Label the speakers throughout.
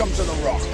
Speaker 1: Welcome to The Rock.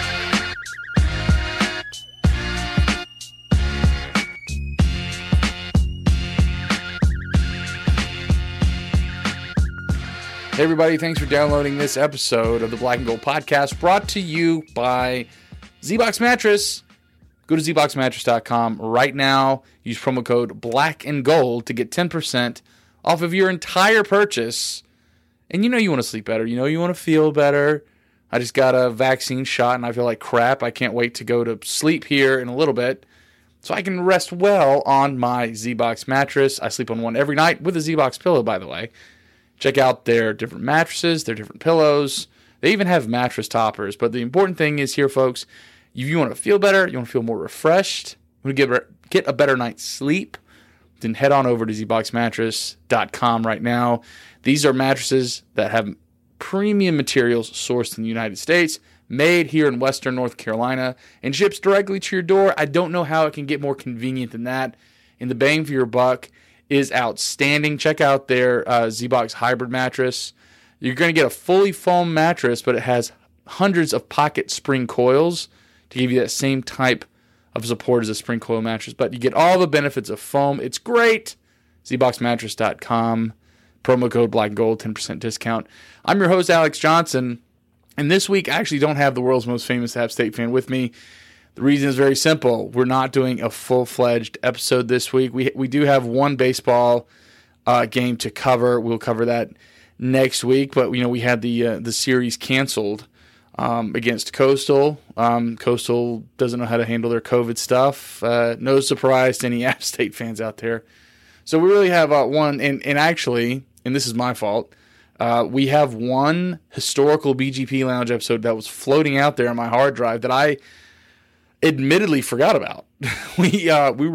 Speaker 2: Hey everybody, thanks for downloading this episode of the Black and Gold Podcast, brought to you by ZBox Mattress. Go to zboxmattress.com right now. Use promo code Black and Gold to get 10% off of your entire purchase. And you know you want to sleep better. You know you want to feel better. I just got a vaccine shot and I feel like crap. I can't wait to go to sleep here in a little bit so I can rest well on my ZBox mattress. I sleep on one every night with a ZBox pillow, by the way. Check out their different mattresses, their different pillows. They even have mattress toppers. But the important thing is here, folks, if you want to feel better, you want to feel more refreshed, you want to get a better night's sleep, then head on over to zboxmattress.com right now. These are mattresses that have premium materials sourced in the United States, made here in Western North Carolina, and ships directly to your door. I don't know how it can get more convenient than that. And the bang for your buck is outstanding. Check out their ZBox Hybrid mattress. You're going to get a fully foam mattress, but it has hundreds of pocket spring coils to give you that same type of support as a spring coil mattress. But you get all the benefits of foam. It's great. ZBoxmattress.com. Promo code Black and Gold, 10% discount. I'm your host, Alex Johnson. And this week, I actually don't have the world's most famous App State fan with me. The reason is very simple. We're not doing a full-fledged episode this week. We do have one baseball game to cover. We'll cover that next week. But we had the series canceled against Coastal. Coastal doesn't know how to handle their COVID stuff. No surprise to any App State fans out there. So we really have one, and actually, and this is my fault, we have one historical BGP Lounge episode that was floating out there on my hard drive that I admittedly forgot about. We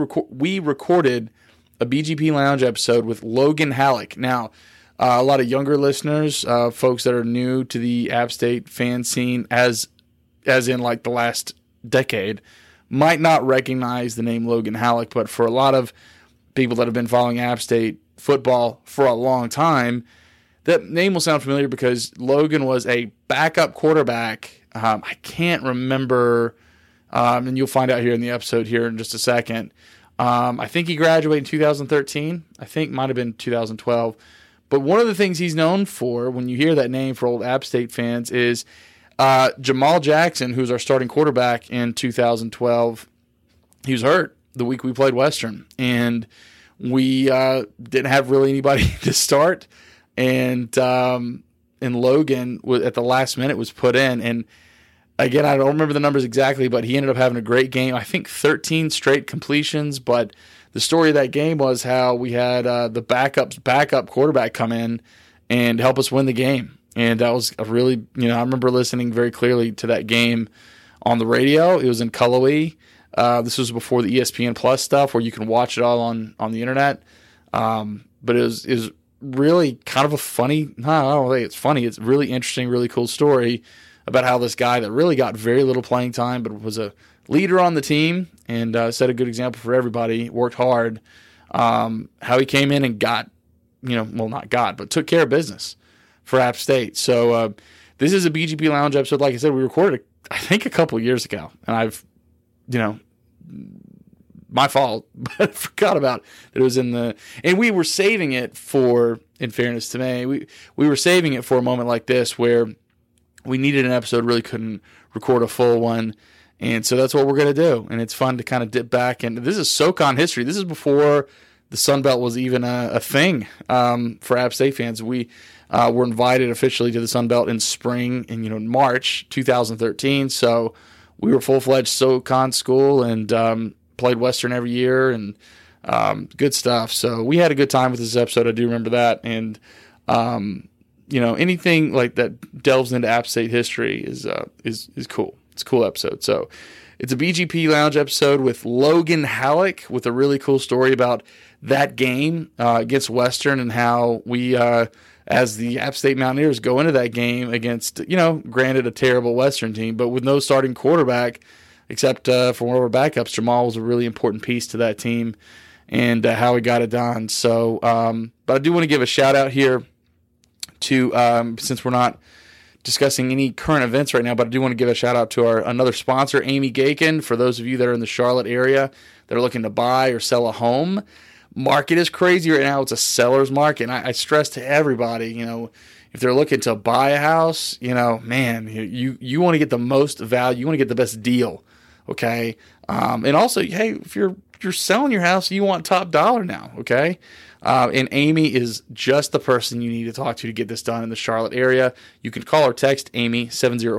Speaker 2: recorded a BGP Lounge episode with Logan Halleck. Now, a lot of younger listeners, folks that are new to the App State fan scene, as in like the last decade, might not recognize the name Logan Halleck, but for a lot of people that have been following App State football for a long time, that name will sound familiar because Logan was a backup quarterback. I can't remember. And you'll find out here in the episode here in just a second. I think he graduated in 2013. I think might have been 2012. But one of the things he's known for, when you hear that name for old App State fans, is Jamal Jackson, who's our starting quarterback in 2012. He was hurt the week we played Western. And we didn't have really anybody to start. And Logan, at the last minute, was put in. And again, I don't remember the numbers exactly, but he ended up having a great game. I think 13 straight completions. But the story of that game was how we had the backup quarterback come in and help us win the game. And that was a really, I remember listening very clearly to that game on the radio. It was in Cullowhee. This was before the ESPN Plus stuff where you can watch it all on the internet. But it was really kind of a funny, I don't think it's funny. It's a really interesting, really cool story about how this guy that really got very little playing time but was a leader on the team and set a good example for everybody, worked hard, how he came in and got, but took care of business for App State. So this is a BGP Lounge episode. Like I said, we recorded it, I think, a couple of years ago. And I've, my fault, but I forgot about that it was in the, and we were saving it for, in fairness to me, we were saving it for a moment like this where we needed an episode, really couldn't record a full one. And so that's what we're going to do. And it's fun to kind of dip back. And this is SoCon history. This is before the Sun Belt was even a thing for App State fans. We were invited officially to the Sun Belt in spring in March 2013. So we were full-fledged SoCon school and played Western every year and good stuff. So we had a good time with this episode. I do remember that. And anything like that delves into App State history is cool. It's a cool episode. So it's a BGP Lounge episode with Logan Halleck with a really cool story about that game against Western and how we, as the App State Mountaineers, go into that game against, granted a terrible Western team, but with no starting quarterback except for one of our backups. Jamal was a really important piece to that team and how he got it done. So, but I do want to give a shout out here to, since we're not discussing any current events right now, but I do want to give a shout out to our another sponsor, Amy Gakin. For those of you that are in the Charlotte area that are looking to buy or sell a home, market is crazy right now. It's a seller's market. And I stress to everybody, if they're looking to buy a house, man, you want to get the most value. You want to get the best deal. Okay. And also, hey, if you're selling your house, you want top dollar now. Okay. And Amy is just the person you need to talk to get this done in the Charlotte area. You can call or text Amy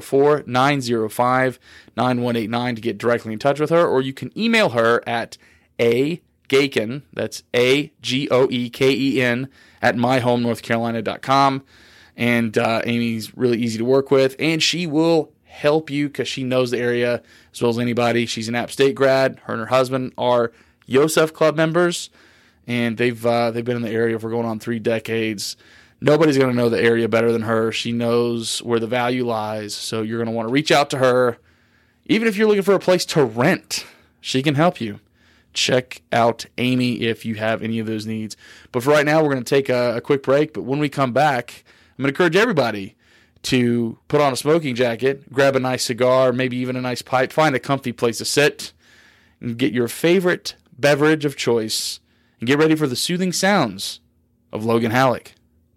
Speaker 2: 704-905-9189 to get directly in touch with her, or you can email her at Gaken, that's AGOEKEN at myhomenorthcarolina.com. And Amy's really easy to work with, and she will help you because she knows the area as well as anybody. She's an App State grad. Her and her husband are Yosef Club members, and they've been in the area for going on 3 decades. Nobody's going to know the area better than her. She knows where the value lies, so you're going to want to reach out to her. Even if you're looking for a place to rent, she can help you. Check out Amy if you have any of those needs. But for right now, we're going to take a quick break. But when we come back, I'm going to encourage everybody to put on a smoking jacket, grab a nice cigar, maybe even a nice pipe, find a comfy place to sit, and get your favorite beverage of choice, and get ready for the soothing sounds of Logan Halleck.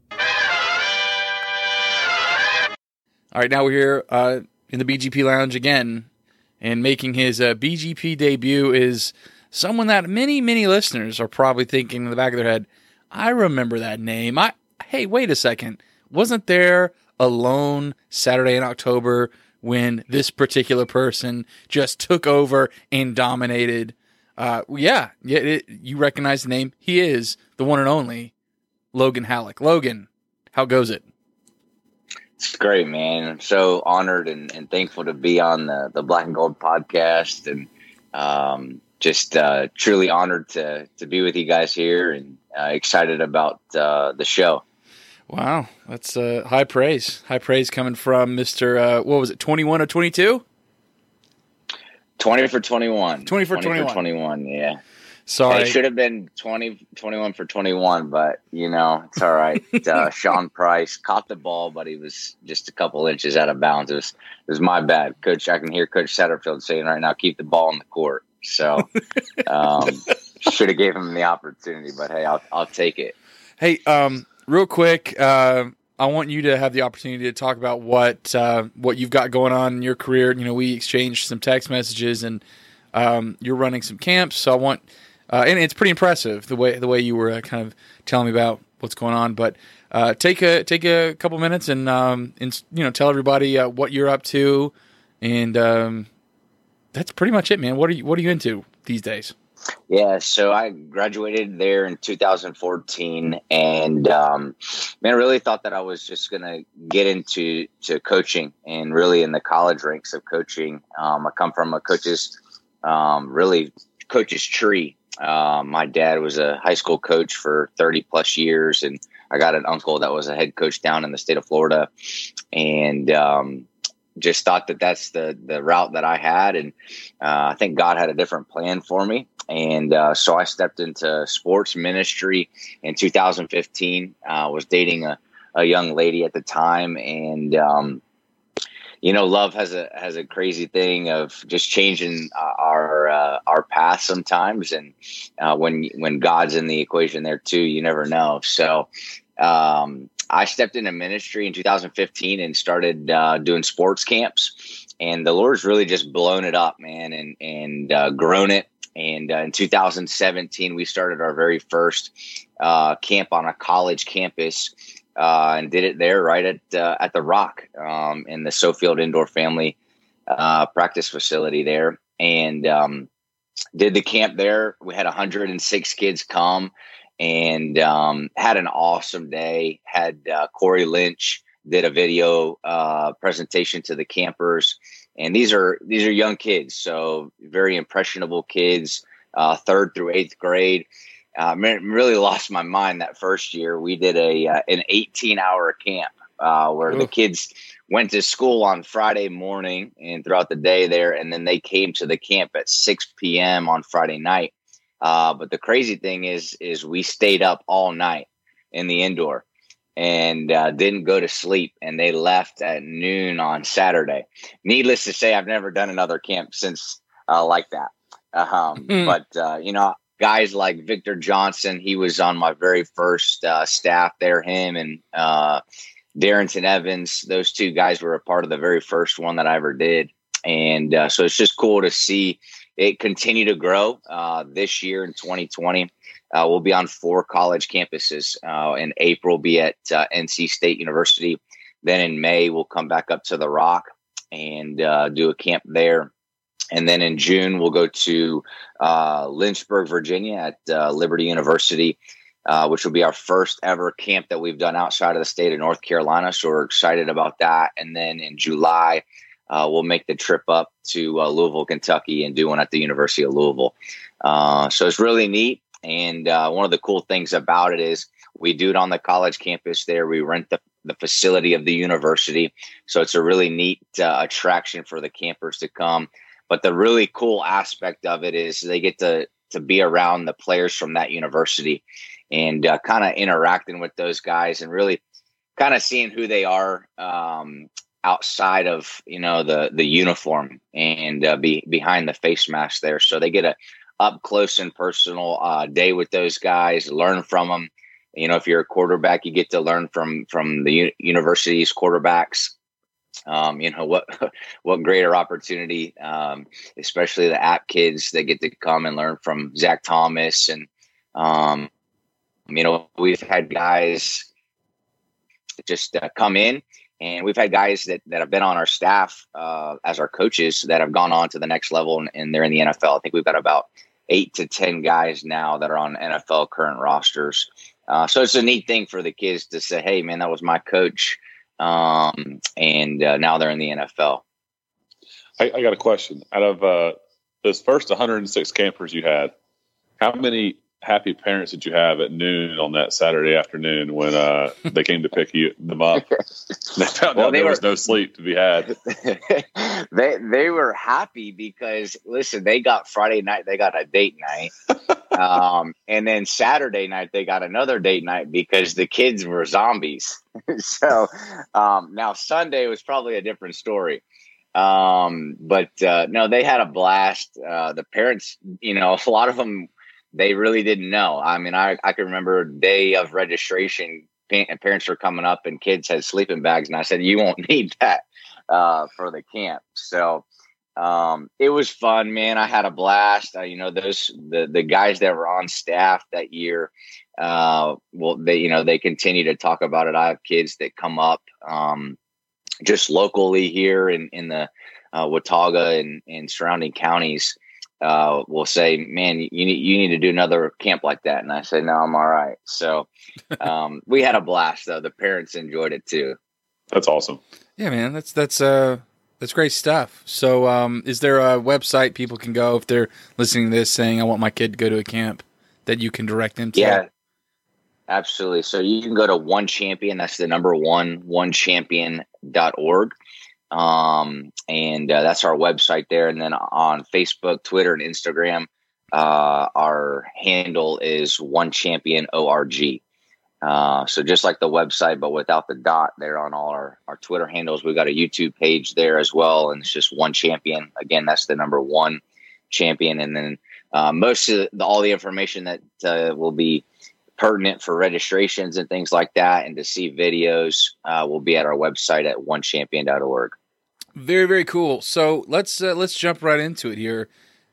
Speaker 2: All right, now we're here in the BGP Lounge again, and making his BGP debut is someone that many, many listeners are probably thinking in the back of their head, I remember that name. Hey, wait a second. Wasn't there a lone Saturday in October when this particular person just took over and dominated? You recognize the name. He is the one and only Logan Halleck. Logan, how goes it?
Speaker 1: It's great, man. I'm so honored and thankful to be on the Black and Gold podcast, and just truly honored to be with you guys here, and excited about the show.
Speaker 2: Wow, that's high praise. High praise coming from Mr. What was it, 21 or 22?
Speaker 1: 20 for 21.
Speaker 2: 20 for
Speaker 1: 21, yeah.
Speaker 2: Sorry.
Speaker 1: It should have been 21 for 21, but, it's all right. Sean Price caught the ball, but he was just a couple inches out of bounds. It was my bad. Coach, I can hear Coach Satterfield saying right now, keep the ball in the court. So should have gave him the opportunity, but, hey, I'll take it.
Speaker 2: Hey, real quick, I want you to have the opportunity to talk about what you've got going on in your career. We exchanged some text messages, and you're running some camps. So I want, and it's pretty impressive the way you were kind of telling me about what's going on. But take a couple minutes and tell everybody what you're up to, and that's pretty much it, man. What are you into these days?
Speaker 1: Yeah, so I graduated there in 2014, and man, I really thought that I was just going to get into coaching, and really in the college ranks of coaching. I come from a coach's tree. My dad was a high school coach for 30 plus years, and I got an uncle that was a head coach down in the state of Florida, and just thought that that's the route that I had. And I think God had a different plan for me. And so I stepped into sports ministry in 2015. Was dating a young lady at the time. And, love has a crazy thing of just changing our path sometimes. And when God's in the equation there too, you never know. So I stepped into ministry in 2015 and started doing sports camps. And the Lord's really just blown it up, man, and grown it. And in 2017, we started our very first camp on a college campus, and did it there right at the Rock, in the Sofield Indoor Family practice facility there, and did the camp there. We had 106 kids come, and had an awesome day. Had Corey Lynch did a video presentation to the campers. And these are young kids, so very impressionable kids, 3rd through 8th grade. Really lost my mind that first year. We did an 18-hour camp where the kids went to school on Friday morning and throughout the day there, and then they came to the camp at 6 p.m. on Friday night. But the crazy thing is we stayed up all night in the indoor. and didn't go to sleep, and they left at noon on Saturday. Needless to say, I've never done another camp since like that. But guys like Victor Johnson, he was on my very first staff there. Him and Darrington Evans, those two guys were a part of the very first one that I ever did. And so it's just cool to see it continue to grow. This year in 2020, we'll be on 4 college campuses. In April, be at NC State University. Then in May, we'll come back up to the Rock and do a camp there. And then in June, we'll go to Lynchburg, Virginia at Liberty University, which will be our first ever camp that we've done outside of the state of North Carolina. So we're excited about that. And then in July, we'll make the trip up to Louisville, Kentucky, and do one at the University of Louisville. So it's really neat. And one of the cool things about it is we do it on the college campus there. We rent the facility of the university. So it's a really neat attraction for the campers to come. But the really cool aspect of it is they get to be around the players from that university and kind of interacting with those guys and really kind of seeing who they are outside of, the uniform and behind the face mask there. So they get a up close and personal day with those guys, learn from them. If you're a quarterback, you get to learn from the university's quarterbacks. What greater opportunity, especially the app kids that get to come and learn from Zach Thomas. And, we've had guys just come in, and we've had guys that have been on our staff as our coaches that have gone on to the next level, and they're in the NFL. I think we've got about 8 to 10 guys now that are on NFL current rosters. So it's a neat thing for the kids to say, hey, man, that was my coach. And now they're in the NFL.
Speaker 3: I got a question. Out of those first 106 campers you had, how many happy parents did you have at noon on that Saturday afternoon when they came to pick them up? They found out there was no sleep to be had.
Speaker 1: They were happy because, listen, they got Friday night, they got a date night. And then Saturday night, they got another date night because the kids were zombies. So now Sunday was probably a different story. But no, they had a blast. The parents, a lot of them, they really didn't know. I mean, I can remember day of registration, parents were coming up and kids had sleeping bags. And I said, you won't need that for the camp. So it was fun, man. I had a blast. The guys that were on staff that year, they continue to talk about it. I have kids that come up just locally here in the Watauga and surrounding counties. Will say, man, you need to do another camp like that. And I say, no, I'm all right. So we had a blast, though. The parents enjoyed it, too.
Speaker 3: That's awesome.
Speaker 2: Yeah, man, that's great stuff. So is there a website people can go if they're listening to this saying, I want my kid to go to a camp, that you can direct them to?
Speaker 1: Yeah, absolutely. So you can go to One Champion. That's the number 1, onechampion.org. And that's our website there. And then on Facebook, Twitter, and Instagram, our handle is One Champion ORG. So just like the website, but without the dot there on all our Twitter handles. We've got a YouTube page there as well. And it's just One Champion. Again, that's the number 1 champion. And then most of all the information that will be pertinent for registrations and things like that, and to see videos, will be at our website at onechampion.org.
Speaker 2: Very, very cool. So let's jump right into it here.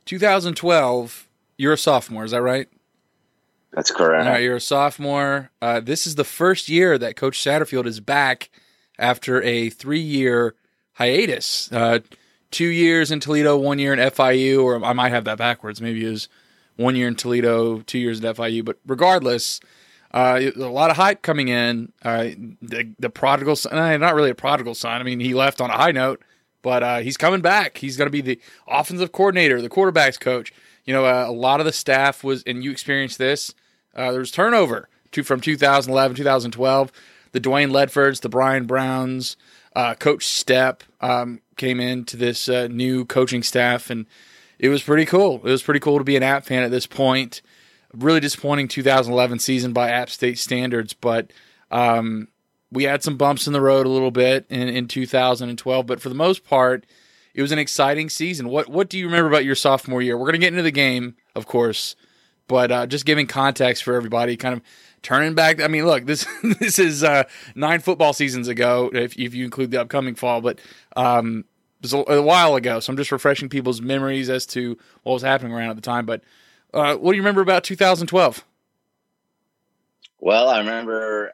Speaker 2: 2012, you're a sophomore, is that right?
Speaker 1: That's correct.
Speaker 2: All right, you're a sophomore. This is the first year that Coach Satterfield is back after a 3-year hiatus. 2 years in Toledo, 1 year in FIU, or I might have that backwards. Maybe it was 1 year in Toledo, 2 years at FIU. But regardless, a lot of hype coming in. The prodigal son, not really a prodigal son. I mean, he left on a high note, but he's coming back. He's going to be the offensive coordinator, the quarterback's coach. A lot of the staff was, and you experienced this, there was turnover from 2011, 2012. The Dwayne Ledfords, the Brian Browns, Coach Stepp came into this new coaching staff, and it was pretty cool. It was pretty cool to be an App fan at this point. Really disappointing 2011 season by App State standards, but We had some bumps in the road a little bit in 2012, but for the most part, it was an exciting season. What do you remember about your sophomore year? We're going to get into the game, of course, but just giving context for everybody, kind of turning back. I mean, look, this is 9 football seasons ago, if you include the upcoming fall, but it was a while ago, so I'm just refreshing people's memories as to what was happening around at the time. But what do you remember about 2012?
Speaker 1: Well, I remember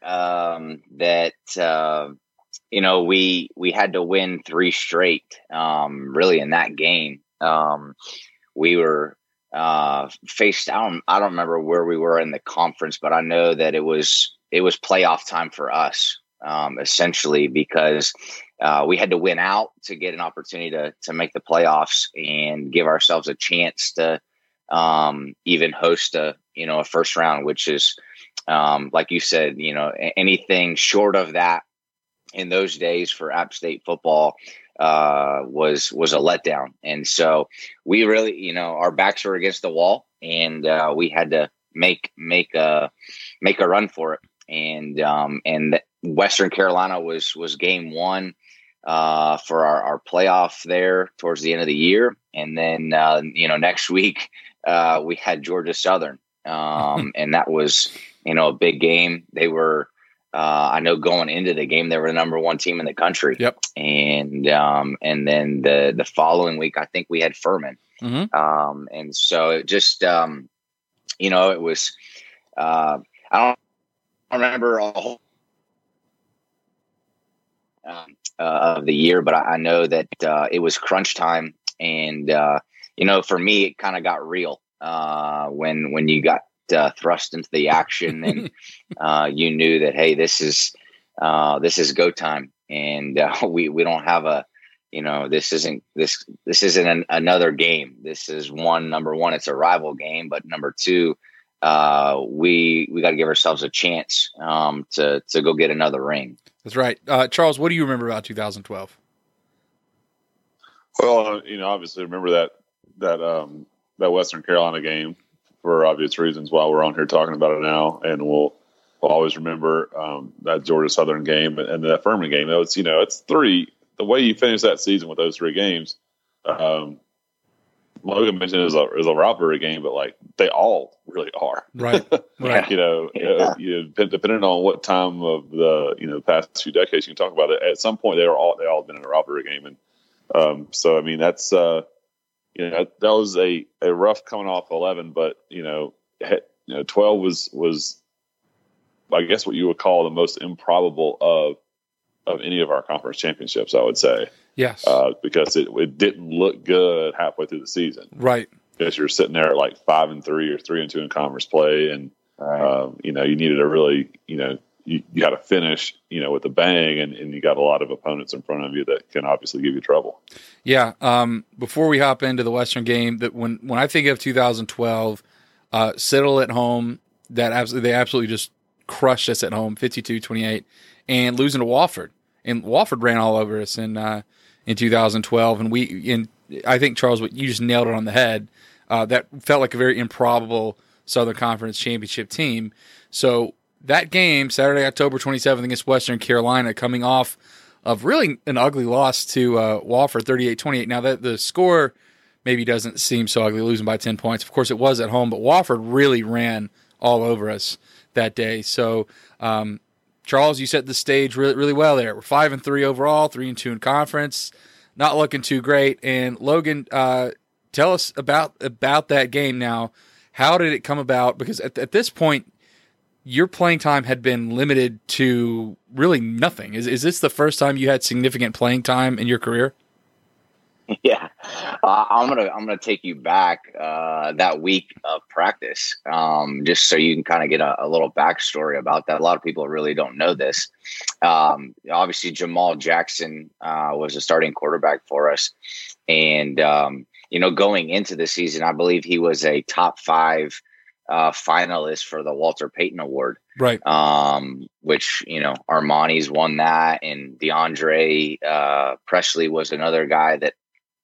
Speaker 1: that we had to win 3 straight. Really, in that game, we were faced. I don't remember where we were in the conference, but I know that it was playoff time for us, essentially, because we had to win out to get an opportunity to make the playoffs and give ourselves a chance to even host a first round, which is like you said, anything short of that in those days for App State football was a letdown. And so we really, our backs were against the wall, and we had to make a run for it. And Western Carolina was game 1 for our playoff there towards the end of the year. And then, next week we had Georgia Southern. And that was, a big game. They were, I know going into the game, they were the number 1 team in the country.
Speaker 2: Yep.
Speaker 1: And then the following week, I think we had Furman.
Speaker 2: Mm-hmm.
Speaker 1: And so it just, it was, I don't remember a whole of the year, but I know that it was crunch time. And, for me, it kind of got real when you got thrust into the action, and you knew that, hey, this is go time, and we don't have this isn't another game. This is number one, it's a rival game, but number 2, we got to give ourselves a chance to go get another ring.
Speaker 2: That's right. Charles, what do you remember about 2012?
Speaker 3: Well, obviously remember that Western Carolina game for obvious reasons why we're on here talking about it now. And we'll always remember that Georgia Southern game and that Furman game. It's 3. The way you finish that season with those 3 games, Logan mentioned it is a rivalry game, but like they all really are.
Speaker 2: Right. Right.
Speaker 3: Depending on what time of the past few decades you can talk about it, at some point they all been in a rivalry game. And so I mean that's that was a rough coming off 11, but 12 was I guess what you would call the most improbable of any of our conference championships, I would say.
Speaker 2: Yes.
Speaker 3: Because it didn't look good halfway through the season.
Speaker 2: Right.
Speaker 3: Because you're sitting there at like 5-3 or 3-2 in conference play, and right. You needed to really you got to finish with a bang, and you got a lot of opponents in front of you that can obviously give you trouble. Yeah.
Speaker 2: Before we hop into the Western game, that when I think of 2012, Citadel at home, they absolutely just crushed us at home, 52-28, and losing to Wofford, and Wofford ran all over us in 2012, and I think, Charles, what you just nailed it on the head. That felt like a very improbable Southern Conference championship team. So that game, Saturday, October 27th against Western Carolina, coming off of really an ugly loss to Wofford, 38-28. Now, the score maybe doesn't seem so ugly, losing by 10 points. Of course, it was at home, but Wofford really ran all over us that day. So, Charles, you set the stage really, really well there. We're 5-3 overall, 3-2 in conference. Not looking too great. And Logan, tell us about that game now. How did it come about? Because at this point, your playing time had been limited to really nothing. Is this the first time you had significant playing time in your career?
Speaker 1: Yeah, I'm gonna take you back that week of practice, just so you can kind of get a little backstory about that. A lot of people really don't know this. Obviously, Jamal Jackson was a starting quarterback for us, and going into the season, I believe he was a top 5 finalist for the Walter Payton Award,
Speaker 2: right?
Speaker 1: Which Armani's won that, and DeAndre Presley was another guy that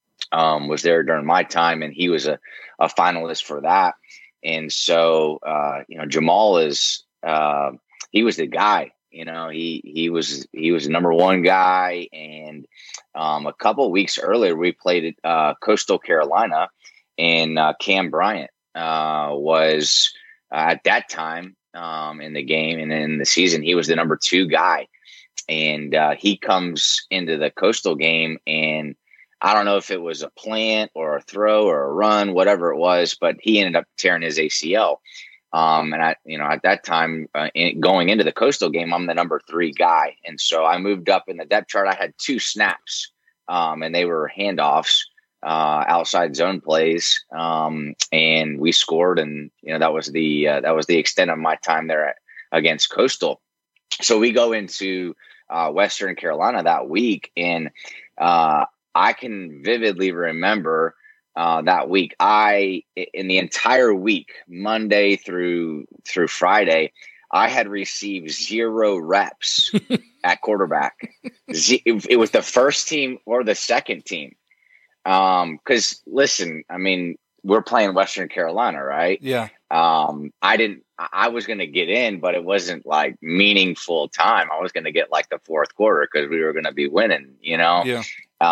Speaker 1: was there during my time, and he was a finalist for that. And so Jamal he was the guy You know, he was the number one guy. And a couple of weeks earlier, we played at Coastal Carolina, and Cam Bryant was at that time in the game and in the season, he was the number 2 guy. And he comes into the Coastal game, and I don't know if it was a plant or a throw or a run, whatever it was, but he ended up tearing his ACL. And at that time, going into the Coastal game, I'm the number 3 guy. And so I moved up in the depth chart. I had 2 snaps, and they were handoffs, outside zone plays. And we scored, and, that was the extent of my time there against Coastal. So we go into Western Carolina that week, and I can vividly remember that week. In the entire week, Monday through Friday, I had received 0 reps at quarterback. It was the first team or the second team. Because listen, I mean, we're playing Western Carolina, right?
Speaker 2: Yeah.
Speaker 1: I was going to get in, but it wasn't like meaningful time. I was going to get like the fourth quarter because we were going to be winning,
Speaker 2: Yeah.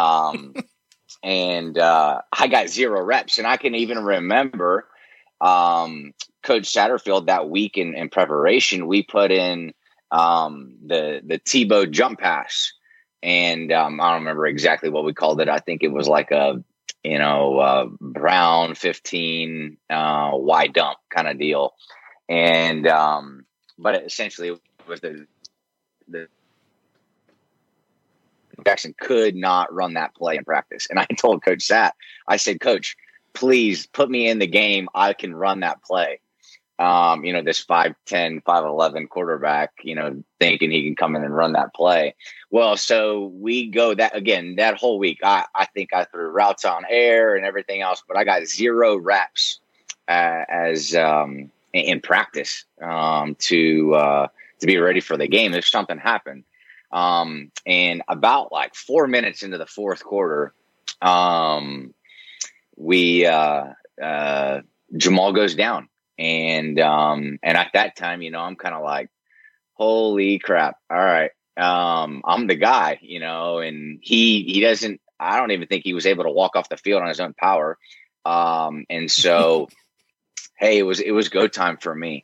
Speaker 1: And I got 0 reps, and I can even remember Coach Satterfield that week in preparation, we put in the Tebow jump pass, and I don't remember exactly what we called it. I think it was like a Brown 15 wide dump kind of deal. And but it essentially was the Jackson could not run that play in practice. And I told Coach Sat, I said, Coach, please put me in the game. I can run that play. This 5'10", 5'11" quarterback, thinking he can come in and run that play. Well, so we go that whole week. I think I threw routes on air and everything else, but I got 0 reps as in practice to be ready for the game if something happened. And about like 4 minutes into the fourth quarter, Jamal goes down. And at that time, I'm kind of like, holy crap. All right. I'm the guy, and he doesn't, I don't even think he was able to walk off the field on his own power. And so, hey, it was go time for me.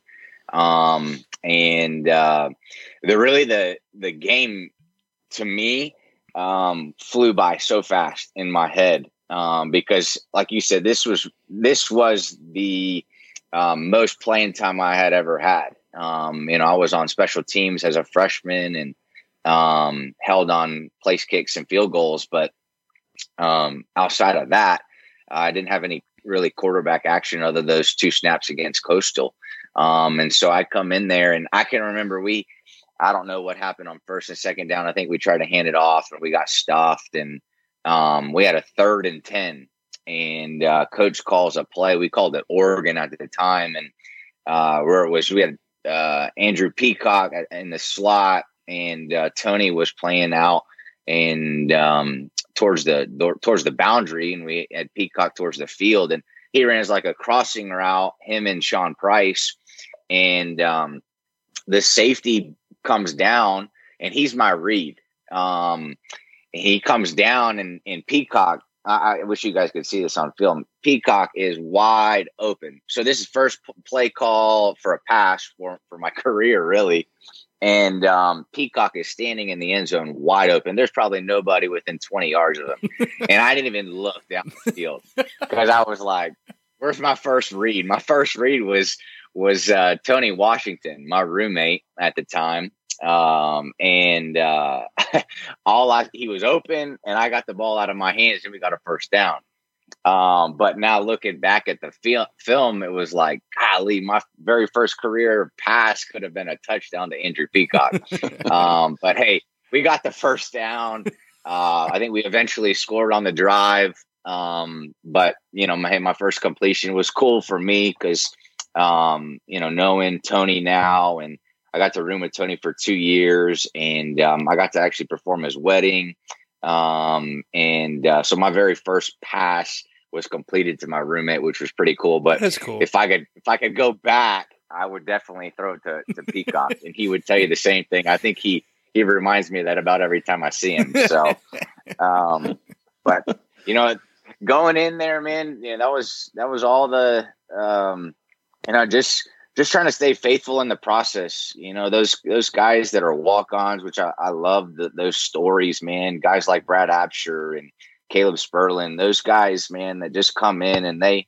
Speaker 1: The game to me, flew by so fast in my head. Because like you said, this was the, most playing time I had ever had. I was on special teams as a freshman and held on place kicks and field goals. But outside of that, I didn't have any really quarterback action other than those 2 snaps against Coastal. And so I come in there, and I can remember I don't know what happened on first and second down. I think we tried to hand it off, and we got stuffed, and we had a 3rd and 10. And coach calls a play. We called it Oregon at the time, and we had Andrew Peacock in the slot, and Tony was playing out and towards the boundary, and we had Peacock towards the field, and he ran as like a crossing route, him and Sean Price, and the safety comes down, and he's my read. He comes down, and Peacock, I wish you guys could see this on film. Peacock is wide open. So this is first play call for a pass for my career, really. And Peacock is standing in the end zone wide open. There's probably nobody within 20 yards of him. And I didn't even look down the field because I was like, where's my first read? My first read was Tony Washington, my roommate at the time. He was open, and I got the ball out of my hands, and we got a first down. But now looking back at the film, it was like, golly, my very first career pass could have been a touchdown to Andrew Peacock. But hey, we got the first down. I think we eventually scored on the drive. But my first completion was cool for me because, knowing Tony now, and I got to room with Tony for 2 years, and I got to actually perform his wedding. So my very first pass was completed to my roommate, which was pretty cool. But
Speaker 2: that's cool.
Speaker 1: If I could go back, I would definitely throw it to Peacock, and he would tell you the same thing. I think he reminds me of that about every time I see him. So, but going in there, man, that was all the just trying to stay faithful in the process. Those guys that are walk-ons, which I love those stories, man. Guys like Brad Absher and Caleb Sperlin, those guys, man, that just come in and they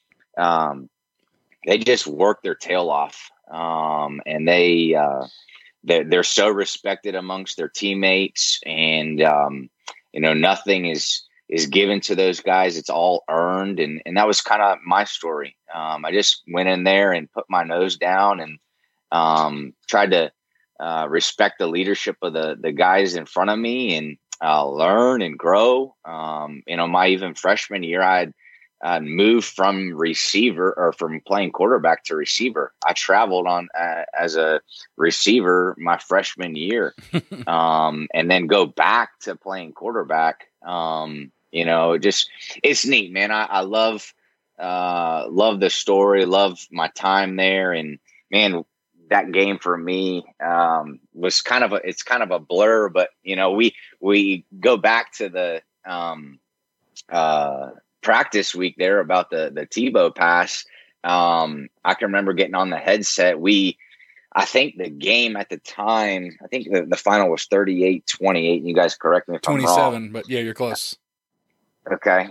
Speaker 1: just work their tail off. And they're so respected amongst their teammates, and nothing is given to those guys. It's all earned. And that was kind of my story. I just went in there and put my nose down and tried to respect the leadership of the guys in front of me and learn and grow. My even freshman year, I'd moved from receiver or from playing quarterback to receiver. I traveled on as a receiver my freshman year, and then go back to playing quarterback. It's neat, man. I love the story, love my time there. And man, that game for me, was kind of a blur, but we go back to the, practice week there about the Tebow pass. I can remember getting on the headset. I think the game at the time, I think the final was 38-28. And you guys correct me if I'm wrong.
Speaker 2: 27, but yeah, you're close.
Speaker 1: Okay.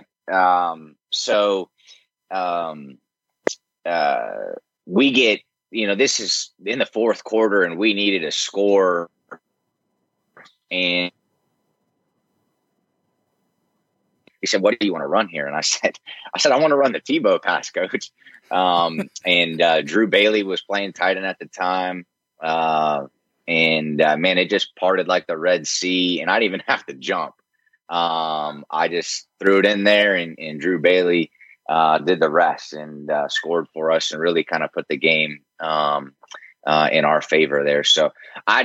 Speaker 1: We get, this is in the fourth quarter and we needed a score, and he said, "What do you want to run here?" And I said, "I want to run the Tebow pass, coach." And Drew Bailey was playing tight end at the time. Man, it just parted like the Red Sea, and I didn't even have to jump. I just threw it in there, and Drew Bailey did the rest and scored for us and really kind of put the game in our favor there. So I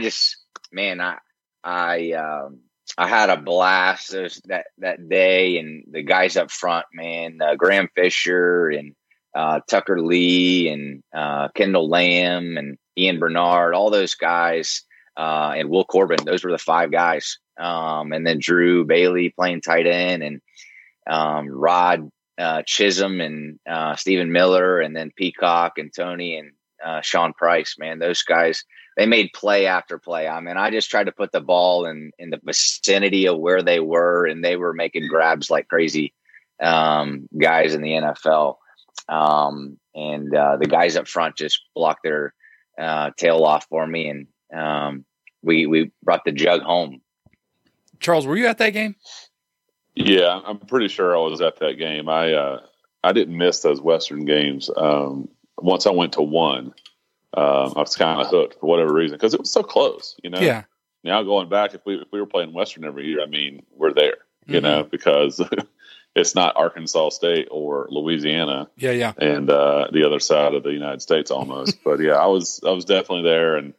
Speaker 1: had a blast that day, and the guys up front, man, Graham Fisher and Tucker Lee and Kendall Lamb and Ian Bernard, all those guys, and Will Corbin. Those were the five guys. And then Drew Bailey playing tight end, and Rod Chisholm and Stephen Miller, and then Peacock and Tony and Sean Price. Man, those guys, they made play after play. I mean, I just tried to put the ball in the vicinity of where they were, and they were making grabs like crazy guys in the NFL. And the guys up front just blocked their tail off for me, and we brought the jug home.
Speaker 2: Charles, were you at that game?
Speaker 3: Yeah, I'm pretty sure I was at that game. I didn't miss those Western games. Once I went to one, I was kind of hooked for whatever reason because it was so close.
Speaker 2: Yeah.
Speaker 3: Now going back, if we were playing Western every year, I mean, we're there. Because it's not Arkansas State or Louisiana.
Speaker 2: Yeah.
Speaker 3: And the other side of the United States almost. But yeah, I was definitely there. And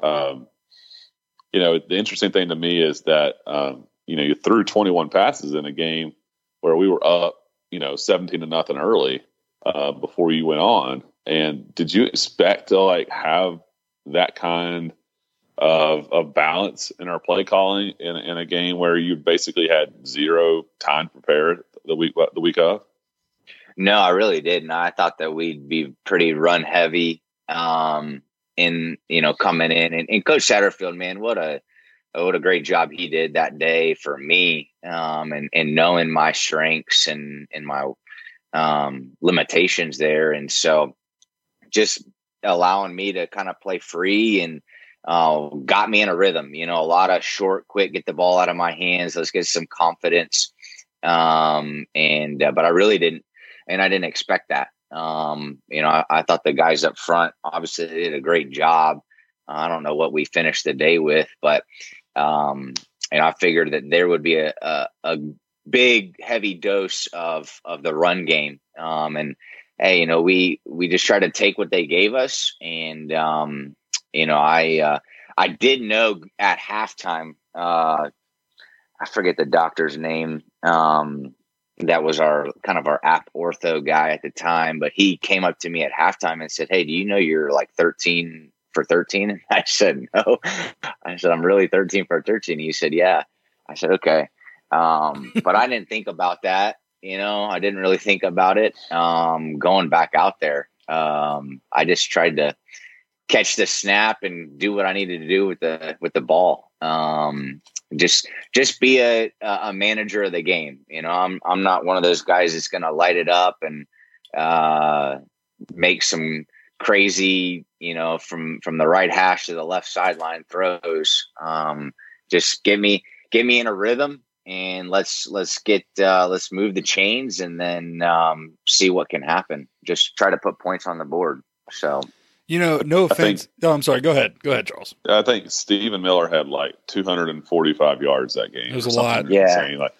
Speaker 3: the interesting thing to me is that you threw 21 passes in a game where we were up 17-0 early before you went on. And did you expect to have that kind of balance in our play calling in a game where you basically had zero time to prepare the week of?
Speaker 1: No, I really didn't. I thought that we'd be pretty run heavy coming in. And Coach Satterfield, man, what a great job he did that day for me, and knowing my strengths and my limitations there. And so just allowing me to kind of play free and got me in a rhythm, a lot of short, quick, get the ball out of my hands. Let's get some confidence. But I really didn't, and I didn't expect that. I thought the guys up front obviously did a great job. I don't know what we finished the day with, but I figured that there would be a big, heavy dose of the run game. And hey, we just try to take what they gave us. And, I did know at halftime, I forget the doctor's name. that was our app ortho guy at the time, but he came up to me at halftime and said, "Hey, do you know you're like 13 for 13?" And I said, "No." I said, "I'm really 13 for 13." He said, "Yeah." I said, "Okay." But I didn't think about that. I didn't really think about it. Going back out there, I just tried to catch the snap and do what I needed to do with the ball. Just be a manager of the game. I'm not one of those guys that's going to light it up and make some crazy, from the right hash to the left sideline throws. Just get me in a rhythm, and let's move the chains, and then see what can happen. Just try to put points on the board. So.
Speaker 2: No offense. I'm sorry. Go ahead, Charles.
Speaker 3: I think Stephen Miller had like 245 yards that game.
Speaker 2: It was a lot.
Speaker 3: Yeah. Like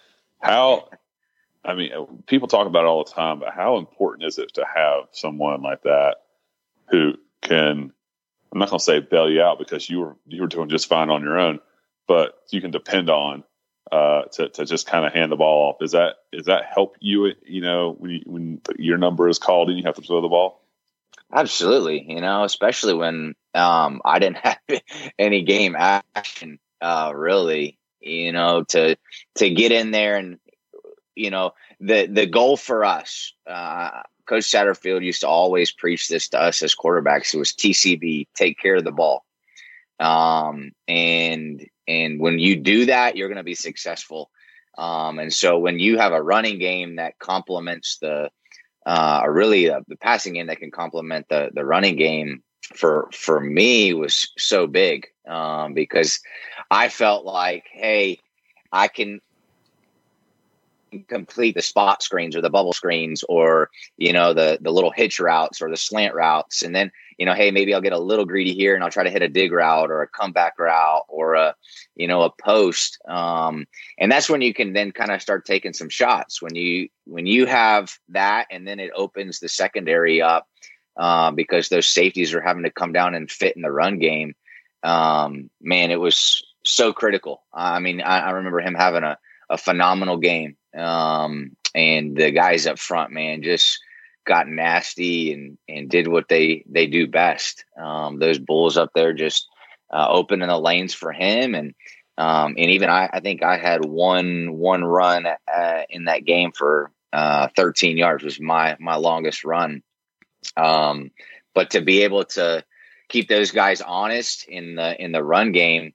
Speaker 3: people talk about it all the time, but how important is it to have someone like that who can, I'm not going to say bail you out because you were doing just fine on your own, but you can depend on to just kind of hand the ball off. Does that help you, when your number is called and you have to throw the ball?
Speaker 1: Absolutely. Especially when I didn't have any game action, really, to get in there. And, the goal for us, Coach Satterfield used to always preach this to us as quarterbacks. It was TCB, take care of the ball. And when you do that, you're going to be successful. And so when you have a running game that complements the passing game that can complement the running game, for me was so big, because I felt like, hey, I can complete the spot screens or the bubble screens, or the little hitch routes or the slant routes, and then hey, maybe I'll get a little greedy here and I'll try to hit a dig route or a comeback route or a post, and that's when you can then kind of start taking some shots when you have that, and then it opens the secondary up, because those safeties are having to come down and fit in the run game. Man, it was so critical. I remember him having a phenomenal game. And the guys up front, man, just got nasty and did what they do best. Those Bulls up there just opening the lanes for him. And even I think I had one run in that game for 13 yards was my longest run. But to be able to keep those guys honest in the run game,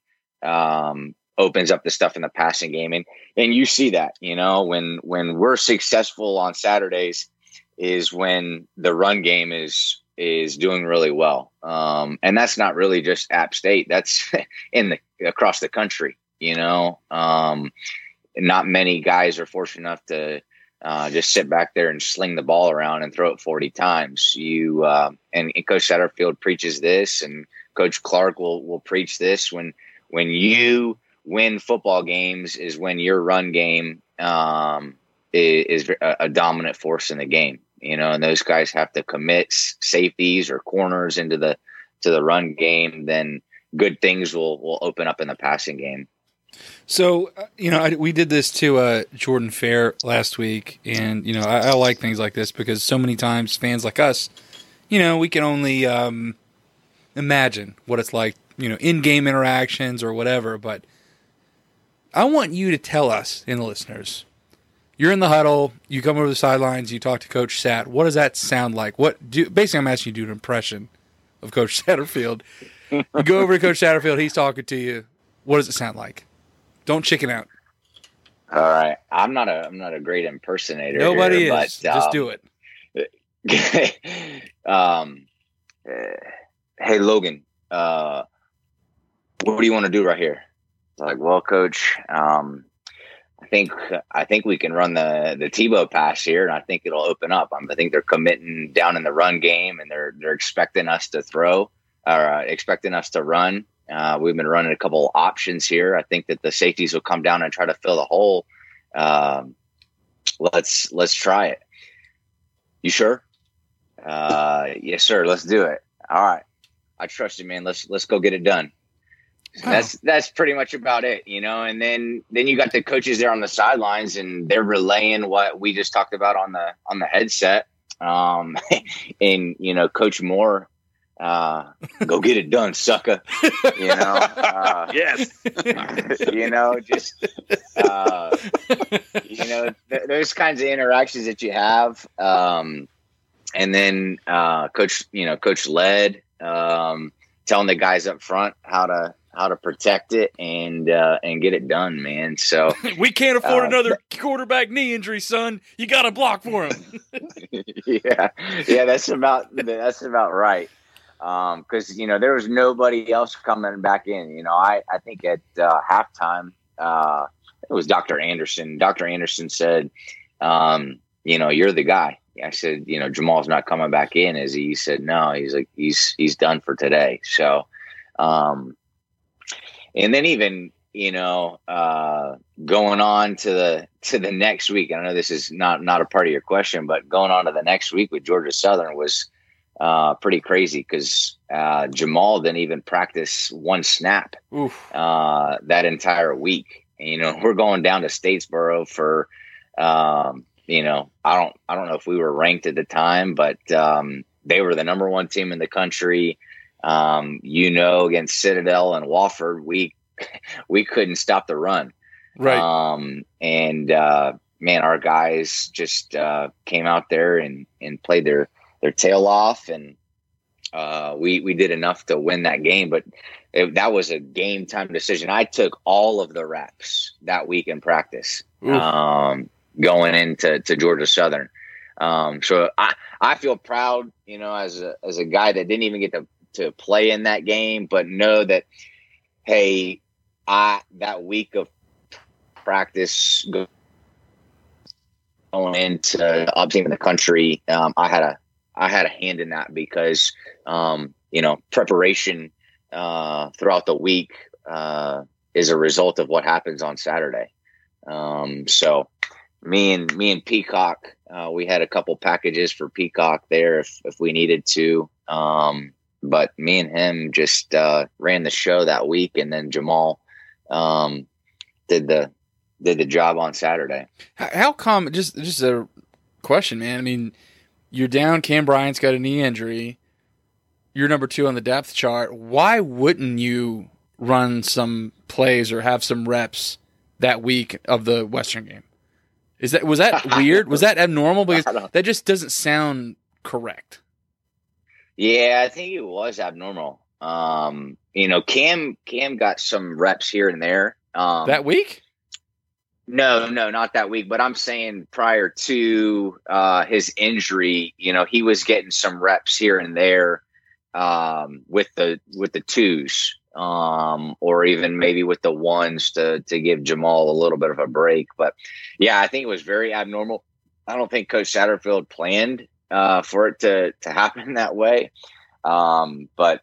Speaker 1: opens up the stuff in the passing game. And you see that, when we're successful on Saturdays is when the run game is doing really well. And that's not really just App State. That's across the country, not many guys are fortunate enough to just sit back there and sling the ball around and throw it 40 times. And Coach Satterfield preaches this, and Coach Clark will preach this. When you win football games is when your run game is a dominant force in the game, and those guys have to commit safeties or corners to the run game. Then good things will open up in the passing game.
Speaker 2: So, we did this to Jordan Fair last week, and, I like things like this because so many times fans like us, we can only imagine what it's like, in-game interactions or whatever, but I want you to tell us and the listeners, you're in the huddle, you come over the sidelines, you talk to Coach Sat. What does that sound like? Basically, I'm asking you to do an impression of Coach Satterfield. You go over to Coach Satterfield, he's talking to you. What does it sound like? Don't chicken out.
Speaker 1: All right. I'm not a great impersonator.
Speaker 2: Nobody
Speaker 1: here,
Speaker 2: is. But, just do
Speaker 1: it. Hey, Logan, what do you want to do right here? Like, well, Coach, I think we can run the Tebow pass here, and I think it'll open up. I think they're committing down in the run game, and they're expecting us to throw or expecting us to run. We've been running a couple options here. I think that the safeties will come down and try to fill the hole. Let's try it. You sure? Yes, sir. Let's do it. All right. I trust you, man. Let's go get it done. That's pretty much about it, and then you got the coaches there on the sidelines, and they're relaying what we just talked about on the headset. And Coach Moore, go get it done, sucker.
Speaker 3: Yes.
Speaker 1: Those kinds of interactions that you have. And then Coach Led, telling the guys up front how to protect it and get it done, man. So
Speaker 4: we can't afford another quarterback knee injury, son. You got to block for him.
Speaker 1: yeah, that's about right. Because there was nobody else coming back in. I think at halftime, it was Dr. Anderson. Dr. Anderson said, you're the guy. I said, Jamal's not coming back in, is he? He said, no. He's like, he's done for today. So, and then even, going on to the next week, I know this is not a part of your question, but going on to the next week with Georgia Southern was pretty crazy because Jamal didn't even practice one snap that entire week. And, we're going down to Statesboro for, I don't know if we were ranked at the time, but they were the number one team in the country. Against Citadel and Wofford, we couldn't stop the run.
Speaker 2: Right.
Speaker 1: Man, our guys just came out there and played their tail off, and we did enough to win that game. But that was a game time decision. I took all of the reps that week in practice. Going into Georgia Southern. So I feel proud, as a guy that didn't even get to play in that game, but know that, hey, that week of practice going into the up team in the country, I had a hand in that because, preparation throughout the week is a result of what happens on Saturday. So me and Peacock, we had a couple packages for Peacock there if we needed to. But me and him just ran the show that week, and then Jamal did the job on Saturday.
Speaker 2: How come? Just a question, man. I mean, you're down. Cam Bryant's got a knee injury. You're number 2 on the depth chart. Why wouldn't you run some plays or have some reps that week of the Western game? Was that weird? Was that abnormal? Because that just doesn't sound correct.
Speaker 1: Yeah, I think it was abnormal. Cam got some reps here and there.
Speaker 2: That week?
Speaker 1: No, not that week. But I'm saying prior to his injury, he was getting some reps here and there with the twos. Or even maybe with the ones to give Jamal a little bit of a break. But yeah, I think it was very abnormal. I don't think Coach Satterfield planned for it to happen that way. I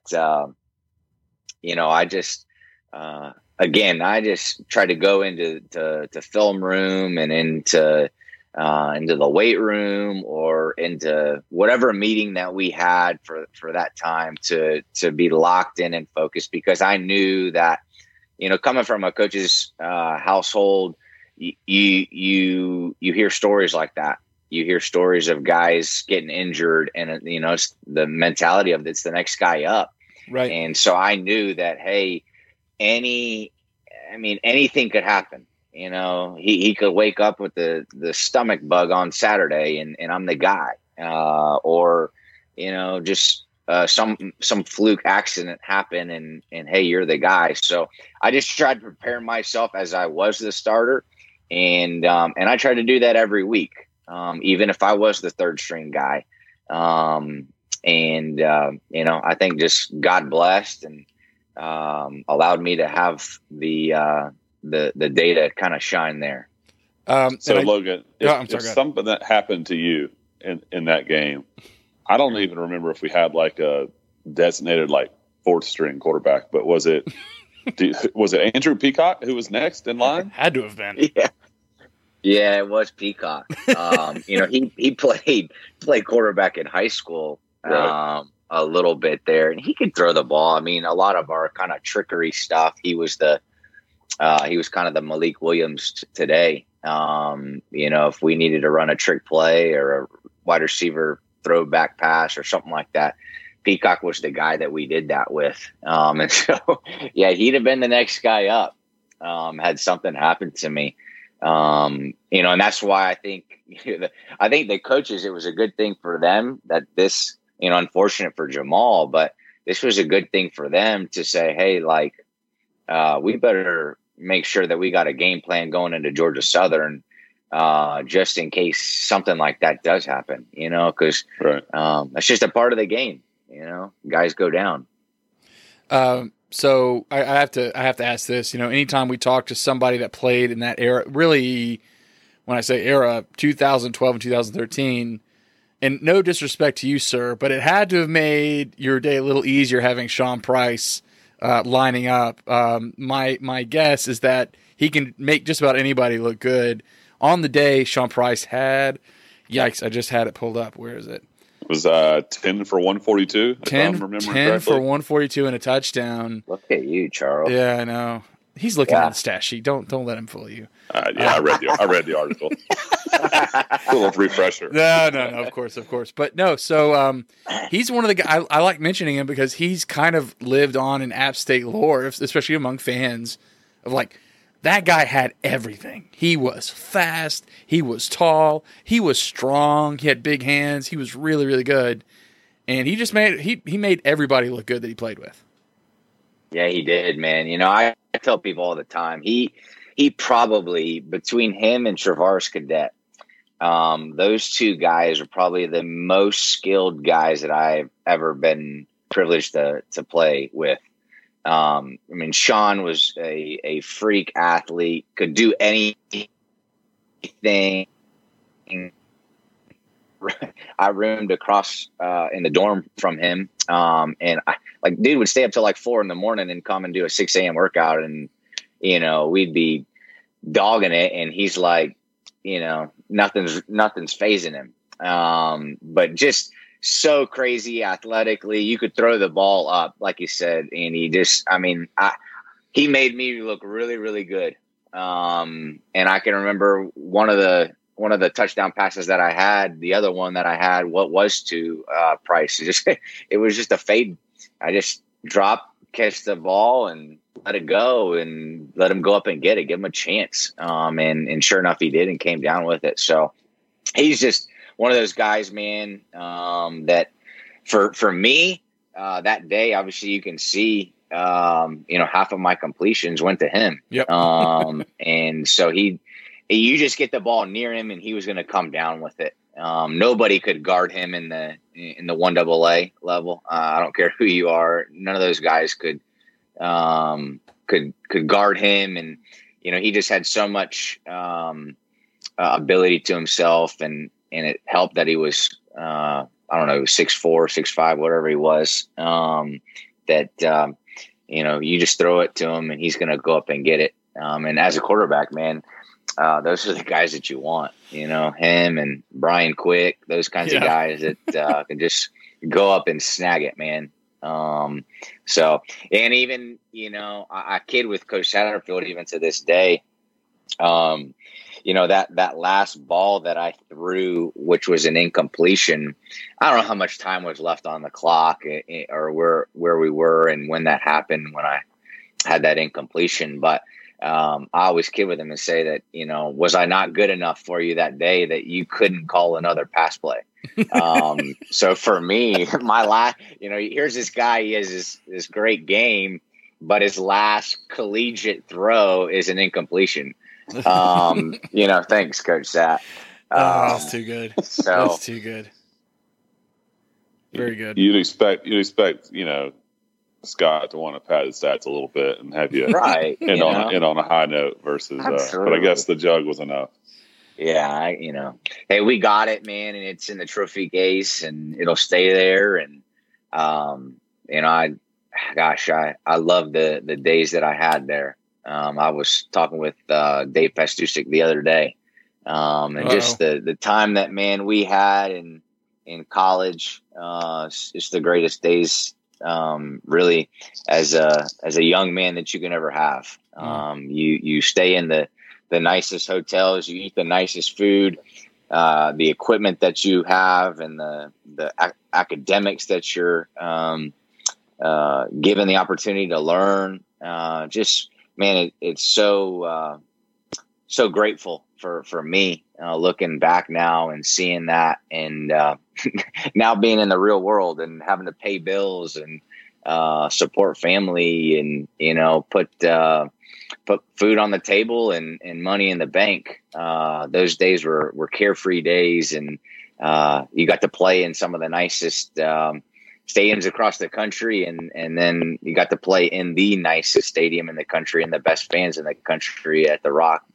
Speaker 1: just tried to go into the film room and into the weight room or into whatever meeting that we had for that time to be locked in and focused, because I knew that, coming from a coach's household, you hear stories like that. You hear stories of guys getting injured, and it's the mentality of it's the next guy up.
Speaker 2: Right. And
Speaker 1: so I knew that, hey, anything could happen. He could wake up with the stomach bug on Saturday and I'm the guy, or just some fluke accident happen and hey, you're the guy. So I just tried to prepare myself as I was the starter, and I tried to do that every week, even if I was the third string guy. I think just God blessed and allowed me to have the data kind of shine there.
Speaker 3: Logan, if something that happened to you in that game, I don't even remember if we had like a designated like fourth string quarterback, but was it Andrew Peacock who was next in line?
Speaker 4: Had to have been.
Speaker 1: Yeah, it was Peacock. He played quarterback in high school.
Speaker 3: Right.
Speaker 1: a little bit there, and he could throw the ball. I mean, a lot of our kind of trickery stuff, he was kind of the Malik Williams today. If we needed to run a trick play or a wide receiver throwback pass or something like that, Peacock was the guy that we did that with. And so, yeah, he'd have been the next guy up had something happened to me. And that's why I think the coaches, it was a good thing for them that this, unfortunate for Jamal, but this was a good thing for them to say, hey, like, we better make sure that we got a game plan going into Georgia Southern, just in case something like that does happen, because that's just a part of the game. Guys go down.
Speaker 2: So I have to ask this. Anytime we talk to somebody that played in that era, really, when I say era, 2012 and 2013, and no disrespect to you, sir, but it had to have made your day a little easier having Sean Price lining up. My guess is that he can make just about anybody look good. On the day Sean Price had, yikes, I just had it pulled up. Where is it?
Speaker 3: It was 10 for 142.
Speaker 2: 10 for 142 and a touchdown.
Speaker 1: Look at you, Charles.
Speaker 2: Yeah, I know. He's looking at the stat sheet. Don't let him fool you.
Speaker 3: I read the article. A little refresher.
Speaker 2: No, of course. But no, so he's one of the guys. I like mentioning him because he's kind of lived on in App State lore, especially among fans, of like, that guy had everything. He was fast. He was tall. He was strong. He had big hands. He was really, really good. And he just made everybody look good that he played with.
Speaker 1: Yeah, he did, man. I tell people all the time, he probably, between him and Travaris Cadet, those two guys are probably the most skilled guys that I've ever been privileged to play with. Sean was a freak athlete, could do anything. I roomed across in the dorm from him, and dude would stay up till like 4 a.m. and come and do a 6 a.m. workout, and we'd be dogging it, and he's like, nothing's phasing him, but just so crazy athletically. You could throw the ball up, like you said, and he made me look really, really good. And I can remember one of the touchdown passes that I had, the other one that I had, what was to Price. It was just a fade. I just drop, catch the ball, and let it go, and let him go up and get it, give him a chance. And sure enough, he did and came down with it. So he's just one of those guys, man, that for me, that day, obviously you can see, half of my completions went to him.
Speaker 2: Yep.
Speaker 1: And so you just get the ball near him and he was going to come down with it. Nobody could guard him in the 1AA level. I don't care who you are. None of those guys could guard him. And, he just had so much, ability to himself, and it helped that he was, 6'4", 6'5", whatever he was, you just throw it to him and he's going to go up and get it. And as a quarterback, man, those are the guys that you want, him and Brian Quick, those kinds of guys that can just go up and snag it, man. So, and even, I kid with Coach Satterfield even to this day. That last ball that I threw, which was an incompletion, I don't know how much time was left on the clock or where we were and when that happened, when I had that incompletion. But I always kid with him and say that, was I not good enough for you that day that you couldn't call another pass play? So for me, here's this guy, he has this great game, but his last collegiate throw is an incompletion. Thanks, Coach Sat.
Speaker 2: That's too good.
Speaker 1: So
Speaker 2: that's too good. Very good.
Speaker 3: You'd expect, Scott to want to pad his stats a little bit and have you
Speaker 1: right
Speaker 3: end on a high note versus, but I guess the jug was enough.
Speaker 1: Yeah, hey, we got it, man, and it's in the trophy case, and it'll stay there. And I love the days that I had there. I was talking with Dave Pastusik the other day, and just the time that, man, we had, and in college. It's the greatest days, really, as a young man that you can ever have. You stay in the nicest hotels, you eat the nicest food, the equipment that you have, and the academics that you're given the opportunity to learn. Just, man, it's so grateful for me, looking back now and seeing that, and now being in the real world and having to pay bills and support family, and put food on the table and money in the bank. Those days were carefree days, and you got to play in some of the nicest stadiums across the country, and then you got to play in the nicest stadium in the country and the best fans in the country at the Rock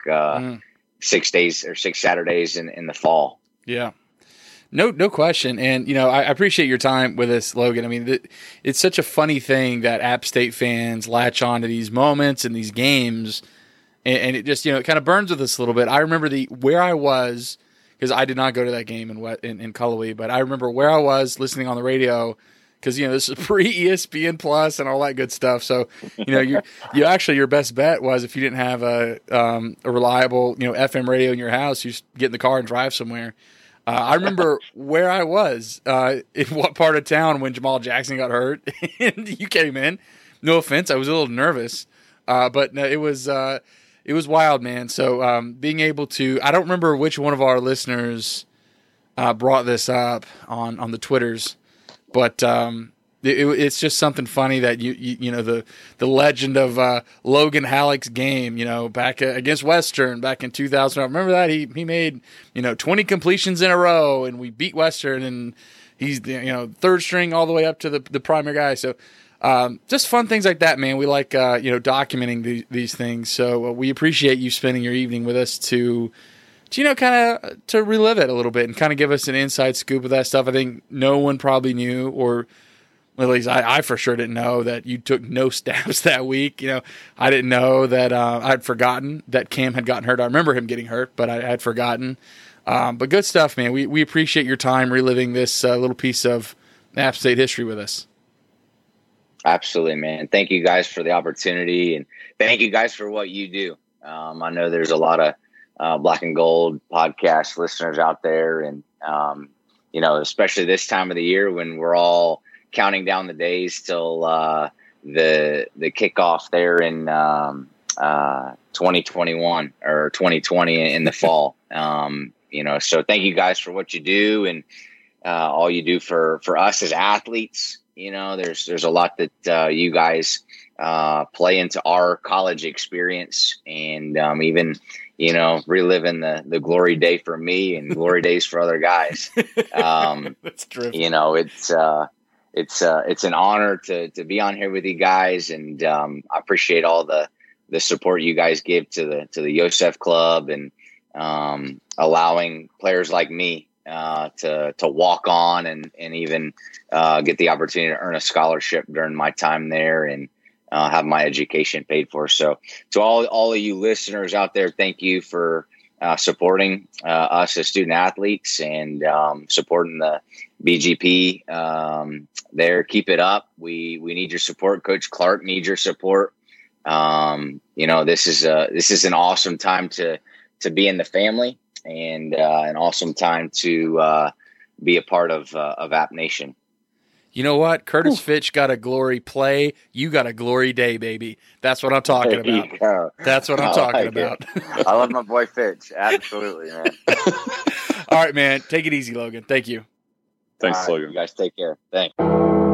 Speaker 1: 6 days or 6 Saturdays in the fall.
Speaker 2: Yeah. No question. And, I appreciate your time with us, Logan. I mean, it's such a funny thing that App State fans latch on to these moments and these games, and it just, it kind of burns with us a little bit. I remember where I was, because I did not go to that game in Cullowhee, but I remember where I was listening on the radio, because, this is pre-ESPN Plus and all that good stuff. So, you actually, your best bet was, if you didn't have a reliable, FM radio in your house, you just get in the car and drive somewhere. I remember where I was, in what part of town when Jamal Jackson got hurt, and you came in. No offense, I was a little nervous, but no, it was wild, man. So being able to, I don't remember which one of our listeners brought this up on the Twitters, but it's just something funny that the legend of Logan Halleck's game, back against Western back in 2000. I remember that he made 20 completions in a row, and we beat Western, and he's third string all the way up to the primary guy. So just fun things like that, man. We like documenting these things. So we appreciate you spending your evening with us to kind of to relive it a little bit and kind of give us an inside scoop of that stuff. I think no one probably knew, or at least I for sure didn't know, that you took no snaps that week. I didn't know that I'd forgotten that Cam had gotten hurt. I remember him getting hurt, but I had forgotten. But good stuff, man. We appreciate your time reliving this little piece of App State history with us.
Speaker 1: Absolutely, man. Thank you guys for the opportunity, and thank you guys for what you do. I know there's a lot of Black and Gold podcast listeners out there, and especially this time of the year when we're all counting down the days till the kickoff there in 2021 or 2020 in the fall. So thank you guys for what you do, and all you do for us as athletes. There's a lot that you guys play into our college experience, and even reliving the glory day for me and glory days for other guys.
Speaker 2: That's terrific.
Speaker 1: It's an honor to be on here with you guys, and I appreciate all the support you guys give to the Yosef Club, and allowing players like me to walk on and even get the opportunity to earn a scholarship during my time there, and have my education paid for. So to all of you listeners out there, thank you for supporting us as student athletes, and supporting the BGP there. Keep it up. We need your support. Coach Clark needs your support. This is an awesome time to be in the family, and an awesome time to be a part of App Nation.
Speaker 2: You know what? Curtis Fitch got a glory play. You got a glory day, baby. That's what I'm talking about. That's what I'm talking about.
Speaker 1: I love my boy Fitch. Absolutely, man.
Speaker 2: All right, man. Take it easy, Logan. Thank you.
Speaker 3: Thanks, Logan.
Speaker 1: You guys take care. Thanks.